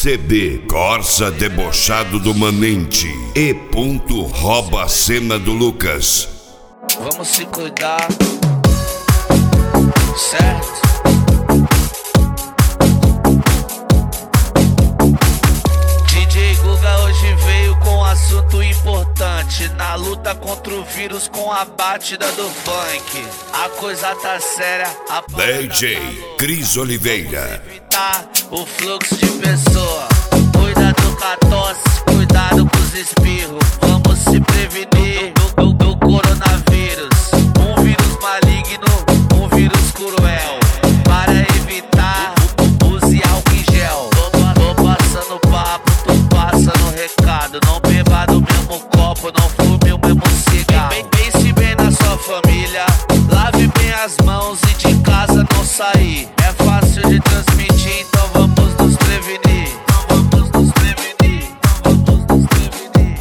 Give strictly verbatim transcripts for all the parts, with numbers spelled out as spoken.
C D Corsa Debochado do Manente e ponto rouba a cena do Lucas. Vamos se cuidar, certo? D J Guga hoje veio com um assunto importante. Na luta contra o vírus com a batida do funk, a coisa tá séria. A D J Cris Oliveira. Evitar o fluxo de pessoa. Cuidado com a tosse, cuidado com os espirros. Vamos se prevenir do, do, do coronavírus. Um vírus maligno, um vírus cruel. Para evitar, use álcool em gel. Tô, tô passando papo, tô passando recado. Não beba do mesmo copo, não fume o mesmo cigarro. Pense bem na sua família, lave bem as mãos e de casa não sair. É fácil de transmitir, então vamos nos prevenir. Então vamos nos prevenir. Então vamos nos prevenir.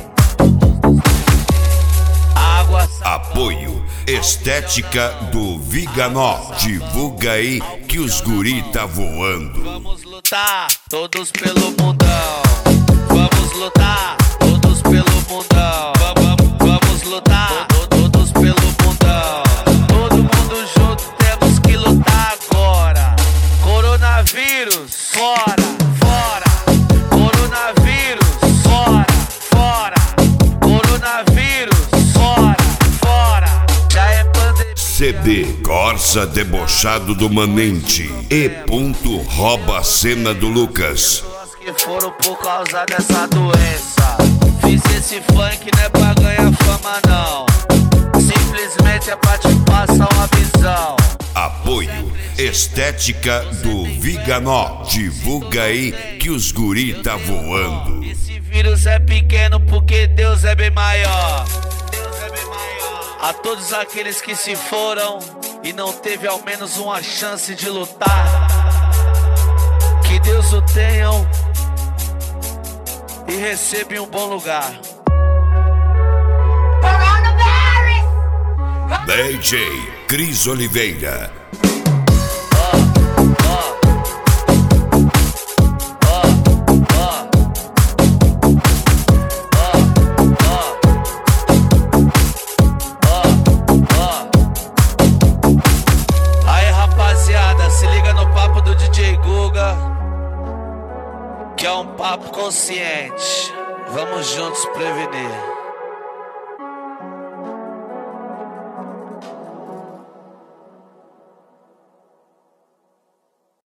Água. Apoio Estética do Viganó. Divulga aí que os guri tá voando. Vamos lutar, todos pelo mundão. Vamos lutar, todos pelo mundão. Vamos, vamos lutar, todos pelo mundão. Todo mundo junto, temos que lutar agora. Coronavírus, fora, fora. Coronavírus, fora, fora. Coronavírus, fora, fora. Já é pandemia. C D Corsa Debochado do Manente e ponto rouba a cena do Lucas. Que foram por causa dessa doença. Fiz esse funk não é pra ganhar fama não, simplesmente é pra te passar uma visão. Apoio Estética do Viganó. Divulga aí que os guri tá voando. Esse vírus é pequeno porque Deus é bem maior. Deus é bem maior. A todos aqueles que se foram e não teve ao menos uma chance de lutar, que Deus o tenham e receba em um bom lugar. D J Cris Oliveira. Aí rapaziada, se liga no papo do D J Guga, que é um papo consciente. Vamos juntos prevenir.